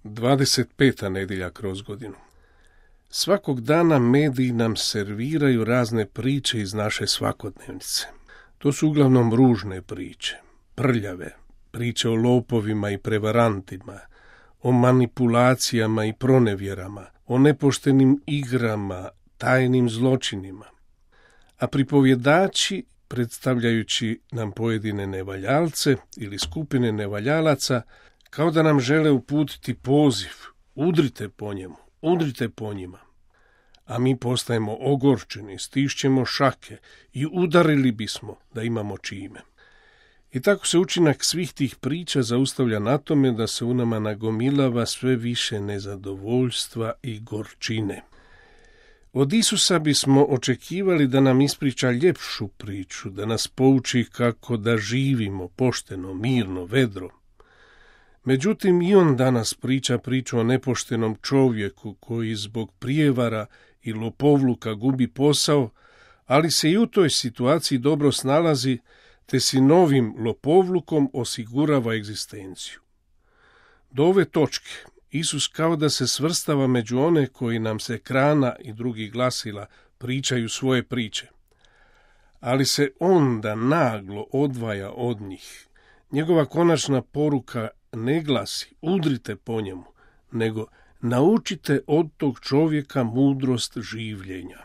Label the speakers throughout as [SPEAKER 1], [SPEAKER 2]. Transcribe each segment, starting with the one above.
[SPEAKER 1] 25. nedjelja kroz godinu. Svakog dana mediji nam serviraju razne priče iz naše svakodnevnice. To su uglavnom ružne priče, prljave, priče o lopovima i prevarantima, o manipulacijama i pronevjerama, o nepoštenim igrama, tajnim zločinima. A pripovjedači, predstavljajući nam pojedine nevaljalce ili skupine nevaljalaca, kao da nam žele uputiti poziv, udrite po njemu, udrite po njima. A mi postajemo ogorčeni, stišćemo šake i udarili bismo da imamo čime. I tako se učinak svih tih priča zaustavlja na tome da se u nama nagomilava sve više nezadovoljstva i gorčine. Od Isusa bismo očekivali da nam ispriča ljepšu priču, da nas pouči kako da živimo pošteno, mirno, vedro. Međutim, i on danas priča priču o nepoštenom čovjeku koji zbog prijevara i lopovluka gubi posao, ali se i u toj situaciji dobro snalazi, te si novim lopovlukom osigurava egzistenciju. Do ove točke Isus kao da se svrstava među one koji nam se ekrana i drugih glasila pričaju svoje priče. Ali se onda naglo odvaja od njih. Njegova konačna poruka ne glasi udrite po njemu, nego naučite od tog čovjeka mudrost življenja.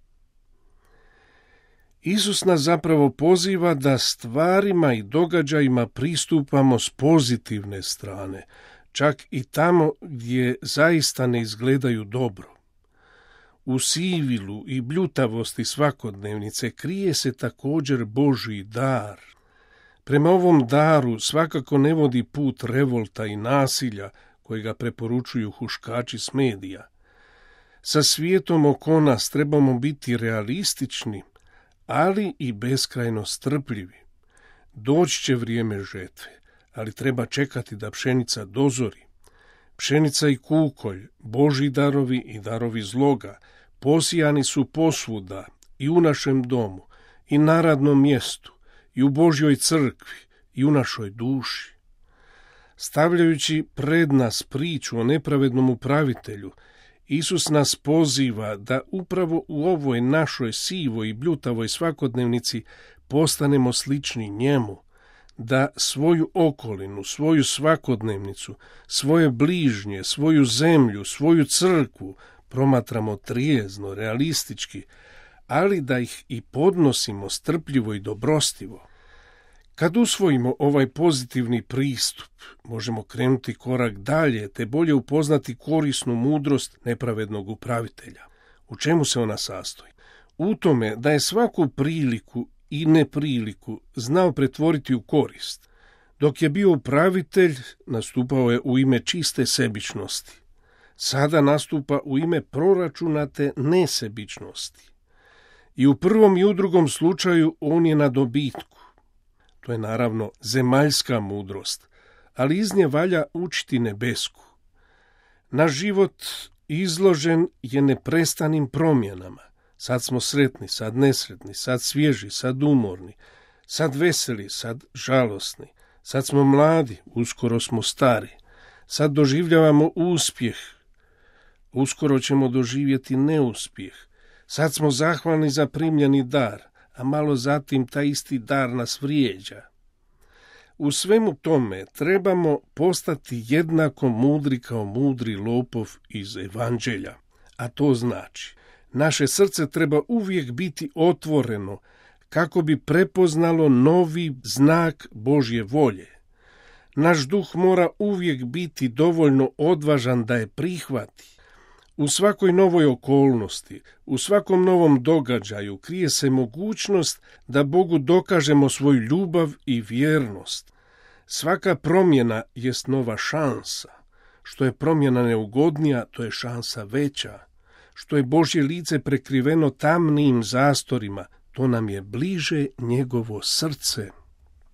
[SPEAKER 1] Isus nas zapravo poziva da stvarima i događajima pristupamo s pozitivne strane, čak i tamo gdje zaista ne izgledaju dobro. U sivilu i bljutavosti svakodnevnice krije se također Božji dar. Prema ovom daru svakako ne vodi put revolta i nasilja kojega preporučuju huškači s medija. Sa svijetom oko nas trebamo biti realistični, ali i beskrajno strpljivi. Doći će vrijeme žetve, ali treba čekati da pšenica dozori. Pšenica i kukolj, Božji darovi i darovi zloga, posijani su posvuda i u našem domu, i na radnom mjestu, i u Božjoj crkvi, i u našoj duši. Stavljajući pred nas priču o nepravednom upravitelju, Isus nas poziva da upravo u ovoj našoj sivoj i bljutavoj svakodnevnici postanemo slični njemu, da svoju okolinu, svoju svakodnevnicu, svoje bližnje, svoju zemlju, svoju crkvu promatramo trijezno, realistički, ali da ih i podnosimo strpljivo i dobrostivo. Kad usvojimo ovaj pozitivni pristup, možemo krenuti korak dalje te bolje upoznati korisnu mudrost nepravednog upravitelja. U čemu se ona sastoji? U tome da je svaku priliku i nepriliku znao pretvoriti u korist. Dok je bio upravitelj, nastupao je u ime čiste sebičnosti. Sada nastupa u ime proračunate nesebičnosti. I u prvom i u drugom slučaju on je na dobitku. To je naravno zemaljska mudrost, ali iz nje valja učiti nebesku. Naš život izložen je neprestanim promjenama. Sad smo sretni, sad nesretni, sad svježi, sad umorni, sad veseli, sad žalosni. Sad smo mladi, uskoro smo stari. Sad doživljavamo uspjeh, uskoro ćemo doživjeti neuspjeh. Sad smo zahvalni za primljeni dar, a malo zatim taj isti dar nas vrijeđa. U svemu tome trebamo postati jednako mudri kao mudri lopov iz Evanđelja, a to znači naše srce treba uvijek biti otvoreno kako bi prepoznalo novi znak Božje volje. Naš duh mora uvijek biti dovoljno odvažan da je prihvati. U svakoj novoj okolnosti, u svakom novom događaju krije se mogućnost da Bogu dokažemo svoju ljubav i vjernost. Svaka promjena jest nova šansa. Što je promjena neugodnija, to je šansa veća. Što je Božje lice prekriveno tamnim zastorima, to nam je bliže njegovo srce.